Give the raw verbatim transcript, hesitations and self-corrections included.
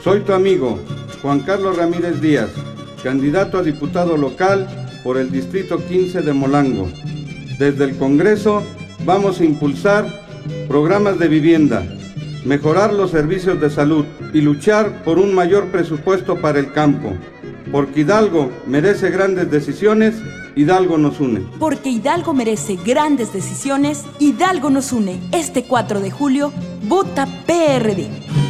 Soy tu amigo, Juan Carlos Ramírez Díaz, candidato a diputado local por el Distrito quince de Molango. Desde el Congreso vamos a impulsar programas de vivienda, mejorar los servicios de salud y luchar por un mayor presupuesto para el campo. Porque Hidalgo merece grandes decisiones, Hidalgo nos une. Porque Hidalgo merece grandes decisiones, Hidalgo nos une. Este cuatro de julio, vota P R D.